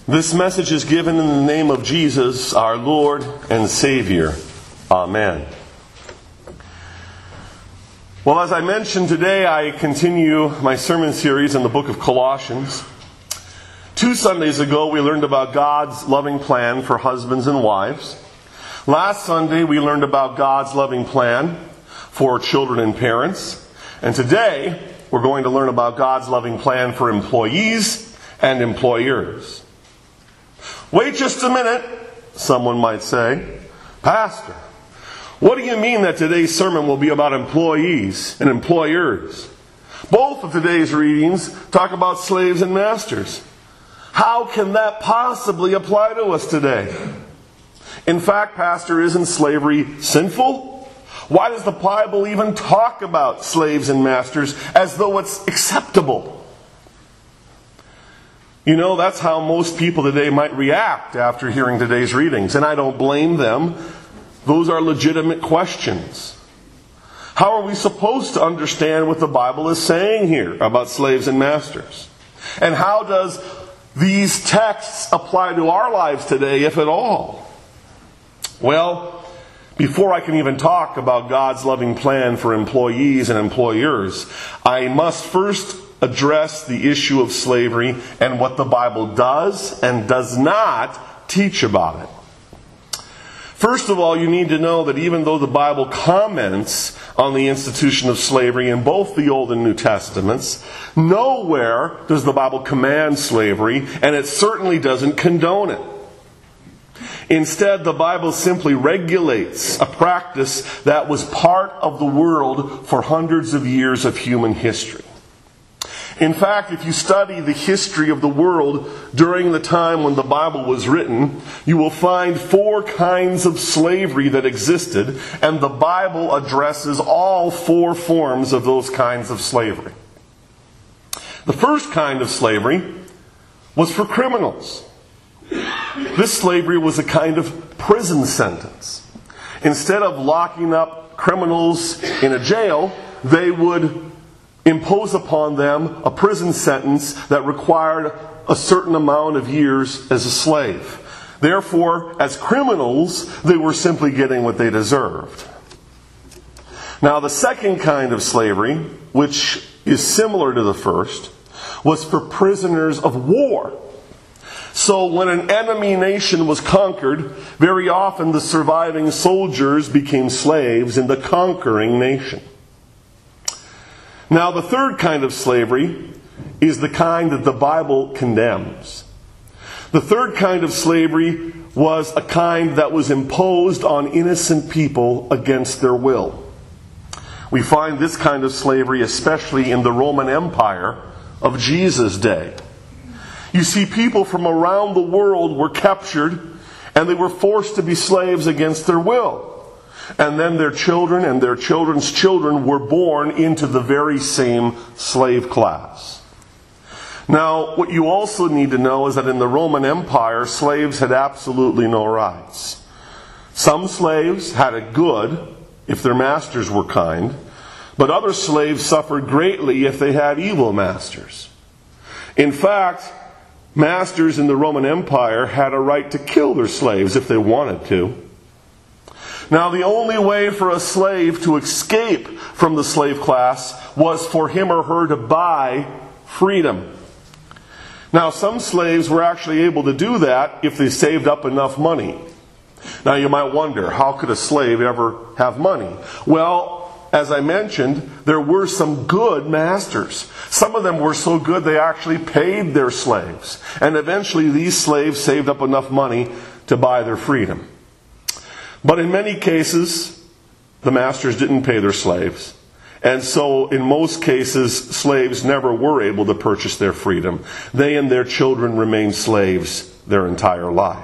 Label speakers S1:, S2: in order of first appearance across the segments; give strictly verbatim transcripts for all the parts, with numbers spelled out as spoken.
S1: This message is given in the name of Jesus, our Lord and Savior. Amen. Well, as I mentioned today, I continue my sermon series in the book of Colossians. Two Sundays ago, we learned about God's loving plan for husbands and wives. Last Sunday, we learned about God's loving plan for children and parents. And today, we're going to learn about God's loving plan for employees and employers. Wait just a minute, someone might say. Pastor, what do you mean that today's sermon will be about employees and employers? Both of today's readings talk about slaves and masters. How can that possibly apply to us today? In fact, Pastor, isn't slavery sinful? Why does the Bible even talk about slaves and masters as though it's acceptable? You know, that's how most people today might react after hearing today's readings, and I don't blame them. Those are legitimate questions. How are we supposed to understand what the Bible is saying here about slaves and masters? And how does these texts apply to our lives today, if at all? Well, before I can even talk about God's loving plan for employees and employers, I must first address the issue of slavery and what the Bible does and does not teach about it. First of all, you need to know that even though the Bible comments on the institution of slavery in both the Old and New Testaments, nowhere does the Bible command slavery, and it certainly doesn't condone it. Instead, the Bible simply regulates a practice that was part of the world for hundreds of years of human history. In fact, if you study the history of the world during the time when the Bible was written, you will find four kinds of slavery that existed, and the Bible addresses all four forms of those kinds of slavery. The first kind of slavery was for criminals. This slavery was a kind of prison sentence. Instead of locking up criminals in a jail, they would impose upon them a prison sentence that required a certain amount of years as a slave. Therefore, as criminals, they were simply getting what they deserved. Now, the second kind of slavery, which is similar to the first, was for prisoners of war. So when an enemy nation was conquered, very often the surviving soldiers became slaves in the conquering nation. Now, the third kind of slavery is the kind that the Bible condemns. The third kind of slavery was a kind that was imposed on innocent people against their will. We find this kind of slavery especially in the Roman Empire of Jesus' day. You see, people from around the world were captured and they were forced to be slaves against their will. And then their children and their children's children were born into the very same slave class. Now, what you also need to know is that in the Roman Empire, slaves had absolutely no rights. Some slaves had it good if their masters were kind, but other slaves suffered greatly if they had evil masters. In fact, masters in the Roman Empire had a right to kill their slaves if they wanted to. Now, the only way for a slave to escape from the slave class was for him or her to buy freedom. Now, some slaves were actually able to do that if they saved up enough money. Now, you might wonder, how could a slave ever have money? Well, as I mentioned, there were some good masters. Some of them were so good they actually paid their slaves. And eventually these slaves saved up enough money to buy their freedom. But in many cases, the masters didn't pay their slaves. And so in most cases, slaves never were able to purchase their freedom. They and their children remained slaves their entire life.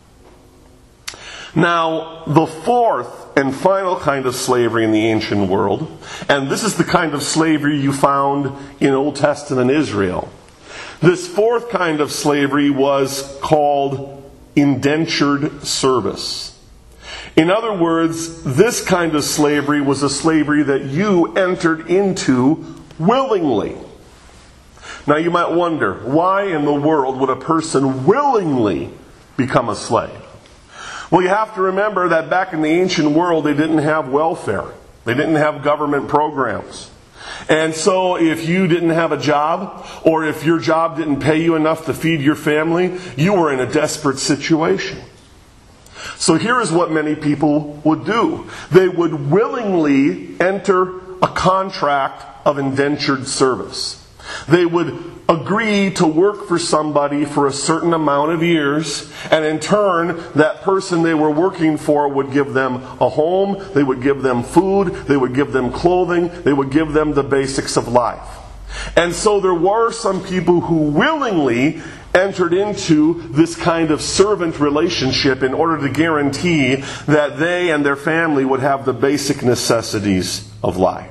S1: Now, the fourth and final kind of slavery in the ancient world, and this is the kind of slavery you found in Old Testament Israel. This fourth kind of slavery was called indentured service. In other words, this kind of slavery was a slavery that you entered into willingly. Now you might wonder, why in the world would a person willingly become a slave? Well, you have to remember that back in the ancient world, they didn't have welfare. They didn't have government programs. And so if you didn't have a job, or if your job didn't pay you enough to feed your family, you were in a desperate situation. So here is what many people would do. They would willingly enter a contract of indentured service. They would agree to work for somebody for a certain amount of years, and in turn, that person they were working for would give them a home, they would give them food, they would give them clothing, they would give them the basics of life. And so there were some people who willingly entered into this kind of servant relationship in order to guarantee that they and their family would have the basic necessities of life.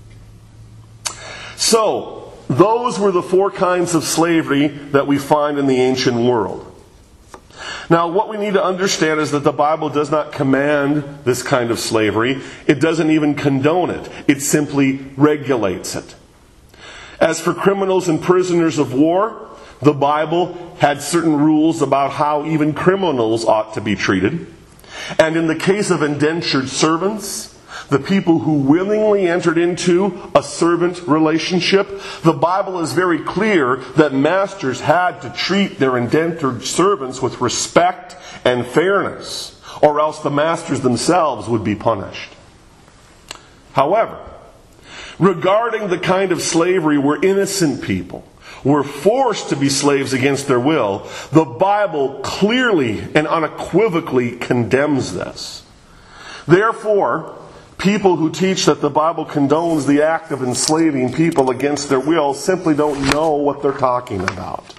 S1: So, those were the four kinds of slavery that we find in the ancient world. Now, what we need to understand is that the Bible does not command this kind of slavery. It doesn't even condone it. It simply regulates it. As for criminals and prisoners of war, the Bible had certain rules about how even criminals ought to be treated. And in the case of indentured servants, the people who willingly entered into a servant relationship, the Bible is very clear that masters had to treat their indentured servants with respect and fairness, or else the masters themselves would be punished. However, regarding the kind of slavery where innocent people were forced to be slaves against their will, the Bible clearly and unequivocally condemns this. Therefore, people who teach that the Bible condones the act of enslaving people against their will simply don't know what they're talking about.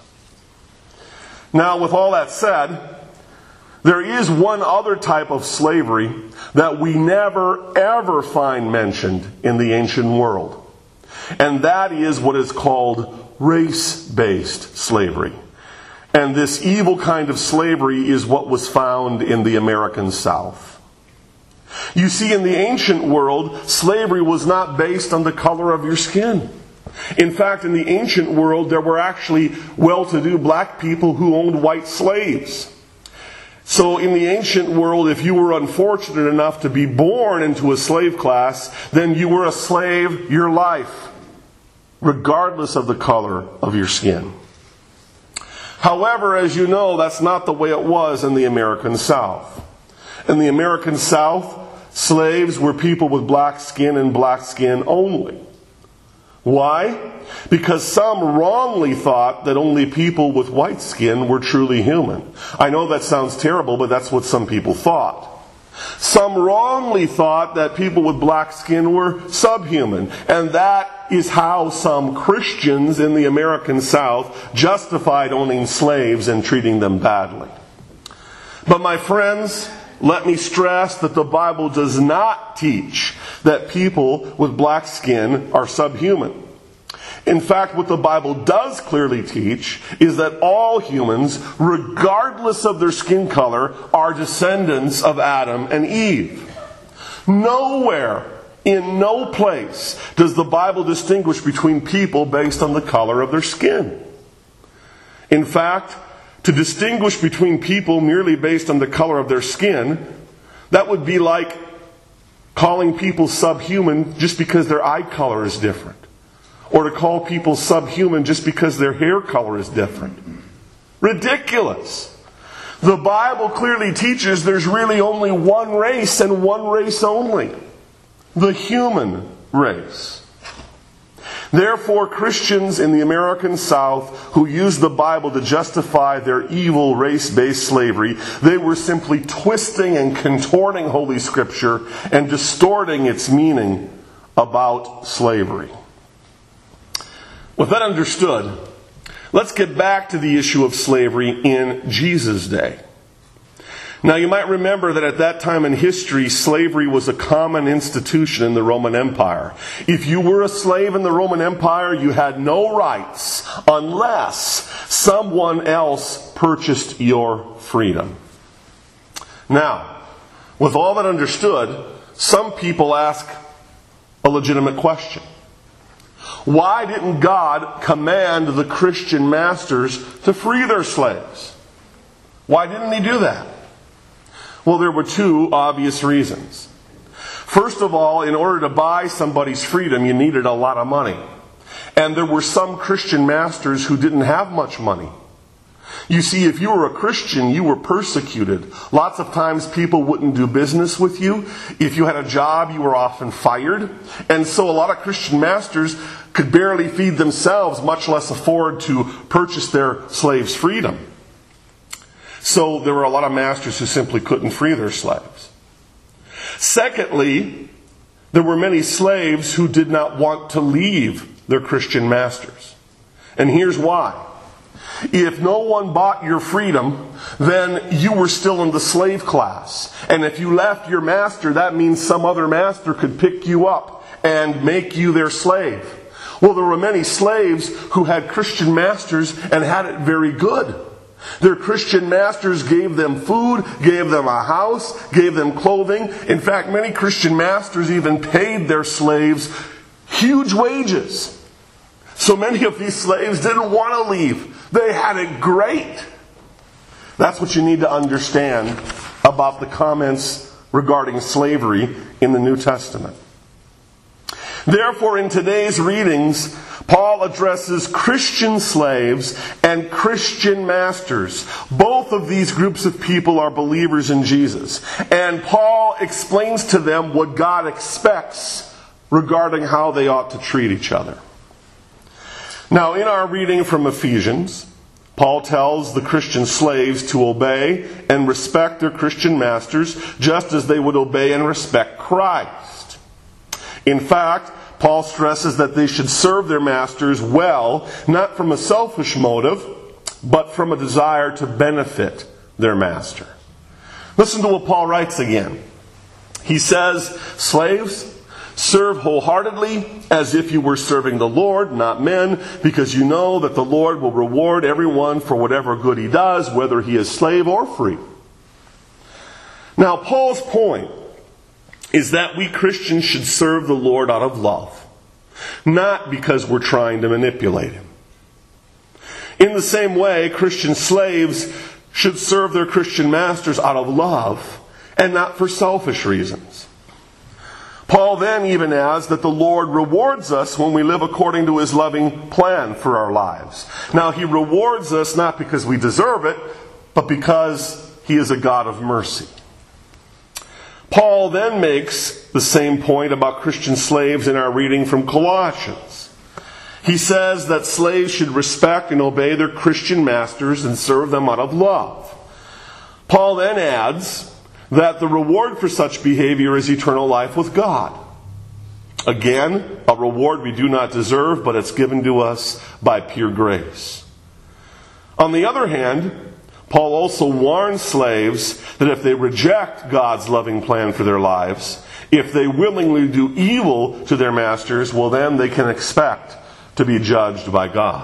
S1: Now, with all that said, there is one other type of slavery that we never ever find mentioned in the ancient world. And that is what is called race-based slavery. And this evil kind of slavery is what was found in the American South. You see, in the ancient world, slavery was not based on the color of your skin. In fact, in the ancient world, there were actually well-to-do black people who owned white slaves. So in the ancient world, if you were unfortunate enough to be born into a slave class, then you were a slave your life, regardless of the color of your skin. However, as you know, that's not the way it was in the American South. In the American South, slaves were people with black skin and black skin only. Why? Because some wrongly thought that only people with white skin were truly human. I know that sounds terrible, but that's what some people thought. Some wrongly thought that people with black skin were subhuman. And that is how some Christians in the American South justified owning slaves and treating them badly. But my friends, let me stress that the Bible does not teach that people with black skin are subhuman. In fact, what the Bible does clearly teach is that all humans, regardless of their skin color, are descendants of Adam and Eve. Nowhere, in no place, does the Bible distinguish between people based on the color of their skin. In fact, to distinguish between people merely based on the color of their skin, that would be like calling people subhuman just because their eye color is different. Or to call people subhuman just because their hair color is different. Ridiculous. The Bible clearly teaches there's really only one race and one race only. The human race. Therefore, Christians in the American South who used the Bible to justify their evil race-based slavery, they were simply twisting and contorting Holy Scripture and distorting its meaning about slavery. With that understood, let's get back to the issue of slavery in Jesus' day. Now, you might remember that at that time in history, slavery was a common institution in the Roman Empire. If you were a slave in the Roman Empire, you had no rights unless someone else purchased your freedom. Now, with all that understood, some people ask a legitimate question. Why didn't God command the Christian masters to free their slaves? Why didn't he do that? Well, there were two obvious reasons. First of all, in order to buy somebody's freedom, you needed a lot of money. And there were some Christian masters who didn't have much money. You see, if you were a Christian, you were persecuted. Lots of times people wouldn't do business with you. If you had a job, you were often fired. And so a lot of Christian masters could barely feed themselves, much less afford to purchase their slaves' freedom. So there were a lot of masters who simply couldn't free their slaves. Secondly, there were many slaves who did not want to leave their Christian masters. And here's why. If no one bought your freedom, then you were still in the slave class. And if you left your master, that means some other master could pick you up and make you their slave. Well, there were many slaves who had Christian masters and had it very good. Their Christian masters gave them food, gave them a house, gave them clothing. In fact, many Christian masters even paid their slaves huge wages. So many of these slaves didn't want to leave. They had it great. That's what you need to understand about the comments regarding slavery in the New Testament. Therefore, in today's readings, Paul addresses Christian slaves and Christian masters. Both of these groups of people are believers in Jesus. And Paul explains to them what God expects regarding how they ought to treat each other. Now, in our reading from Ephesians, Paul tells the Christian slaves to obey and respect their Christian masters just as they would obey and respect Christ. In fact, Paul stresses that they should serve their masters well, not from a selfish motive, but from a desire to benefit their master. Listen to what Paul writes again. He says, "Slaves, serve wholeheartedly as if you were serving the Lord, not men, because you know that the Lord will reward everyone for whatever good he does, whether he is slave or free." Now, Paul's point is that we Christians should serve the Lord out of love, not because we're trying to manipulate him. In the same way, Christian slaves should serve their Christian masters out of love and not for selfish reasons. Paul then even adds that the Lord rewards us when we live according to his loving plan for our lives. Now, he rewards us not because we deserve it, but because he is a God of mercy. Paul then makes the same point about Christian slaves in our reading from Colossians. He says that slaves should respect and obey their Christian masters and serve them out of love. Paul then adds that the reward for such behavior is eternal life with God. Again, a reward we do not deserve, but it's given to us by pure grace. On the other hand, Paul also warns slaves that if they reject God's loving plan for their lives, if they willingly do evil to their masters, well then they can expect to be judged by God.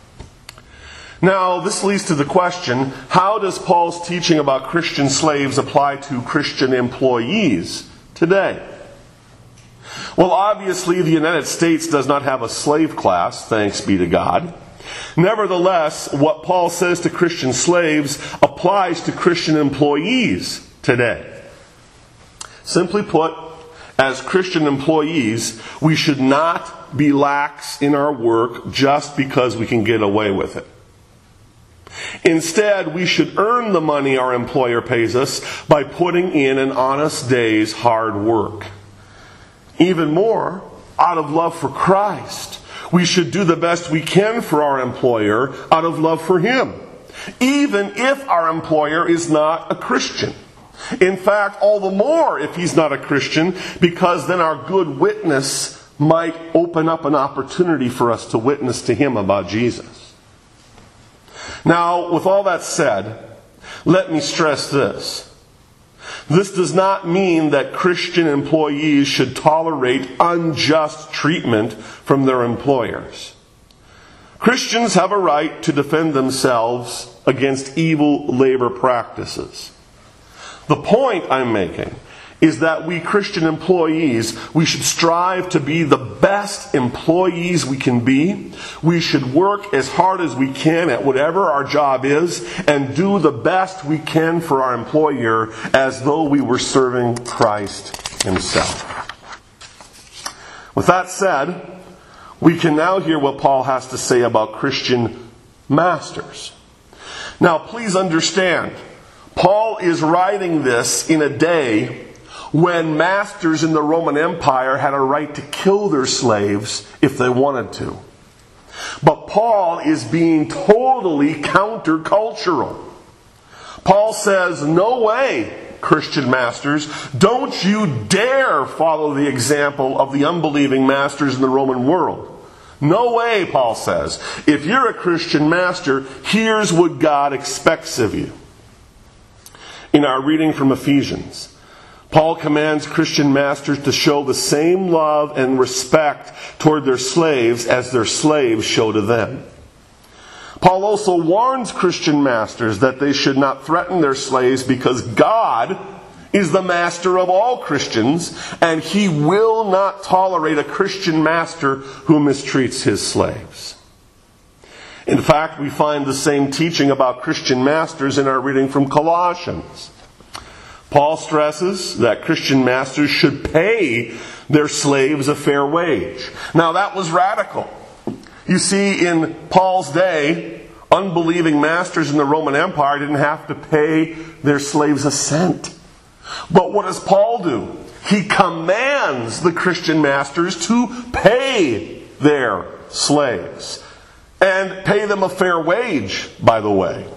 S1: Now, this leads to the question, how does Paul's teaching about Christian slaves apply to Christian employees today? Well, obviously, the United States does not have a slave class, thanks be to God. Nevertheless, what Paul says to Christian slaves applies to Christian employees today. Simply put, as Christian employees, we should not be lax in our work just because we can get away with it. Instead, we should earn the money our employer pays us by putting in an honest day's hard work. Even more, out of love for Christ, we should do the best we can for our employer out of love for him, even if our employer is not a Christian. In fact, all the more if he's not a Christian, because then our good witness might open up an opportunity for us to witness to him about Jesus. Now, with all that said, let me stress this. This does not mean that Christian employees should tolerate unjust treatment from their employers. Christians have a right to defend themselves against evil labor practices. The point I'm making is that we Christian employees, we should strive to be the best employees we can be. We should work as hard as we can at whatever our job is and do the best we can for our employer as though we were serving Christ himself. With that said, we can now hear what Paul has to say about Christian masters. Now, please understand, Paul is writing this in a day when masters in the Roman Empire had a right to kill their slaves if they wanted to. But Paul is being totally countercultural. Paul says, no way, Christian masters, don't you dare follow the example of the unbelieving masters in the Roman world. No way, Paul says. If you're a Christian master, here's what God expects of you. In our reading from Ephesians, Paul commands Christian masters to show the same love and respect toward their slaves as their slaves show to them. Paul also warns Christian masters that they should not threaten their slaves because God is the master of all Christians, and he will not tolerate a Christian master who mistreats his slaves. In fact, we find the same teaching about Christian masters in our reading from Colossians. Paul stresses that Christian masters should pay their slaves a fair wage. Now, that was radical. You see, in Paul's day, unbelieving masters in the Roman Empire didn't have to pay their slaves a cent. But what does Paul do? He commands the Christian masters to pay their slaves. And pay them a fair wage, by the way.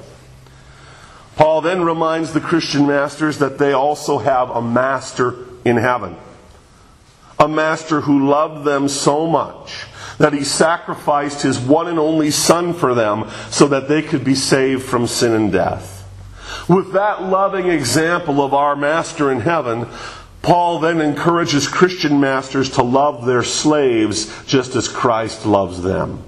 S1: Paul then reminds the Christian masters that they also have a master in heaven. A master who loved them so much that he sacrificed his one and only Son for them so that they could be saved from sin and death. With that loving example of our master in heaven, Paul then encourages Christian masters to love their slaves just as Christ loves them.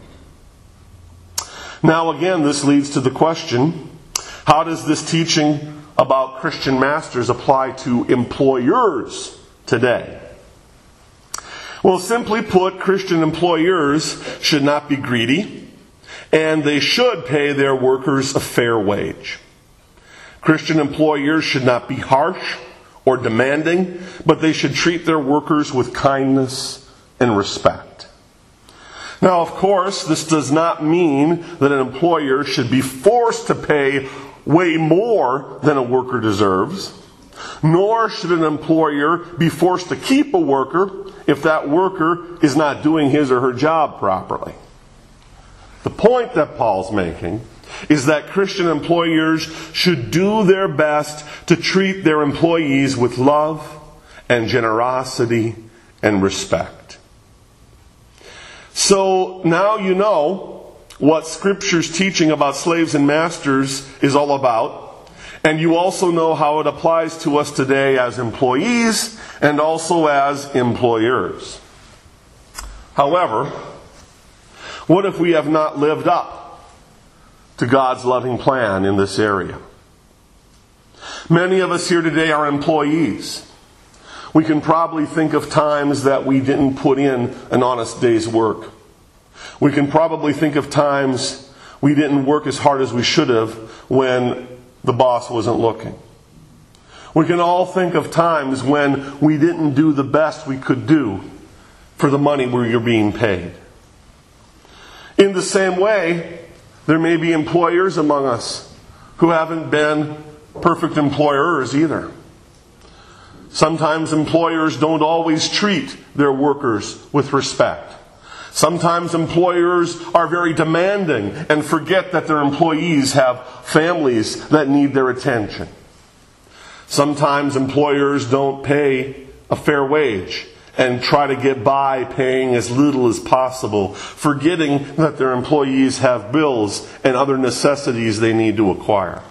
S1: Now again, this leads to the question, how does this teaching about Christian masters apply to employers today? Well, simply put, Christian employers should not be greedy, and they should pay their workers a fair wage. Christian employers should not be harsh or demanding, but they should treat their workers with kindness and respect. Now, of course, this does not mean that an employer should be forced to pay way more than a worker deserves, nor should an employer be forced to keep a worker if that worker is not doing his or her job properly. The point that Paul's making is that Christian employers should do their best to treat their employees with love and generosity and respect. So now you know what Scripture's teaching about slaves and masters is all about, and you also know how it applies to us today as employees and also as employers. However, what if we have not lived up to God's loving plan in this area? Many of us here today are employees. We can probably think of times that we didn't put in an honest day's work. We can probably think of times we didn't work as hard as we should have when the boss wasn't looking. We can all think of times when we didn't do the best we could do for the money we were being paid. In the same way, there may be employers among us who haven't been perfect employers either. Sometimes employers don't always treat their workers with respect. Sometimes employers are very demanding and forget that their employees have families that need their attention. Sometimes employers don't pay a fair wage and try to get by paying as little as possible, forgetting that their employees have bills and other necessities they need to acquire.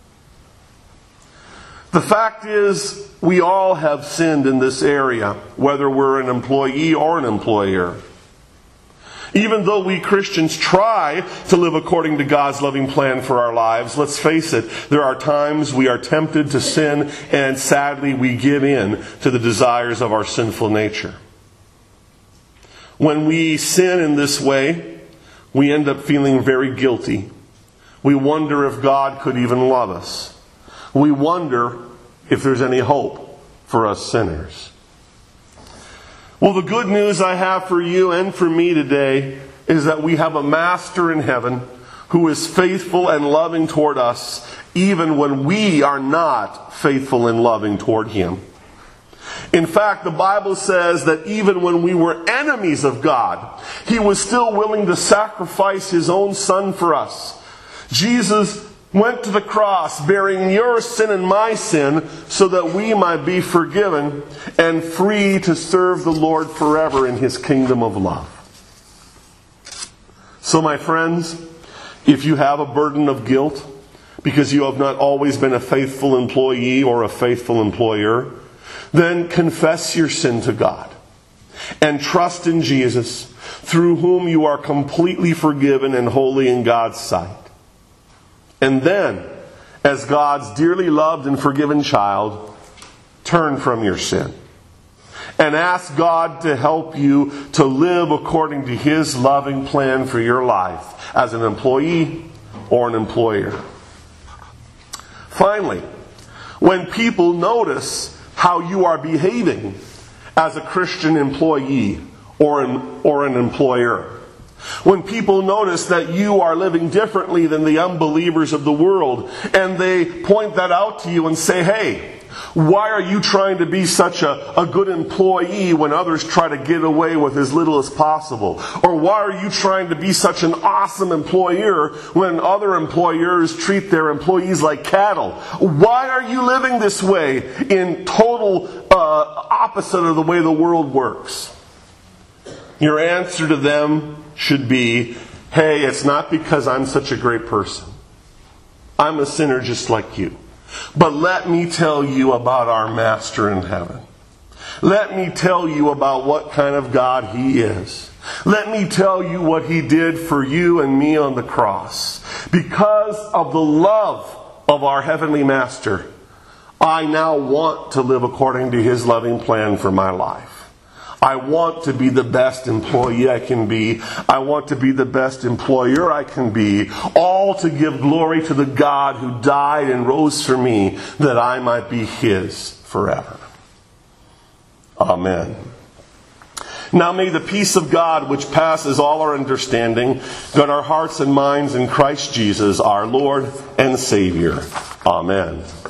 S1: The fact is, we all have sinned in this area, whether we're an employee or an employer. Even though we Christians try to live according to God's loving plan for our lives, let's face it, there are times we are tempted to sin, and sadly we give in to the desires of our sinful nature. When we sin in this way, we end up feeling very guilty. We wonder if God could even love us. We wonder if there's any hope for us sinners. Well, the good news I have for you and for me today is that we have a Master in heaven who is faithful and loving toward us, even when we are not faithful and loving toward Him. In fact, the Bible says that even when we were enemies of God, He was still willing to sacrifice His own Son for us. Jesus went to the cross bearing your sin and my sin so that we might be forgiven and free to serve the Lord forever in His kingdom of love. So, my friends, if you have a burden of guilt because you have not always been a faithful employee or a faithful employer, then confess your sin to God and trust in Jesus, through whom you are completely forgiven and holy in God's sight. And then, as God's dearly loved and forgiven child, turn from your sin and ask God to help you to live according to His loving plan for your life as an employee or an employer. Finally, when people notice how you are behaving as a Christian employee or an, or an employer, when people notice that you are living differently than the unbelievers of the world, and they point that out to you and say, hey, why are you trying to be such a, a good employee when others try to get away with as little as possible? Or why are you trying to be such an awesome employer when other employers treat their employees like cattle? Why are you living this way in total uh, opposite of the way the world works? Your answer to them should be, hey, it's not because I'm such a great person. I'm a sinner just like you. But let me tell you about our Master in heaven. Let me tell you about what kind of God He is. Let me tell you what He did for you and me on the cross. Because of the love of our Heavenly Master, I now want to live according to His loving plan for my life. I want to be the best employee I can be. I want to be the best employer I can be. All to give glory to the God who died and rose for me, that I might be His forever. Amen. Now may the peace of God, which passes all our understanding, guard our hearts and minds in Christ Jesus, our Lord and Savior. Amen.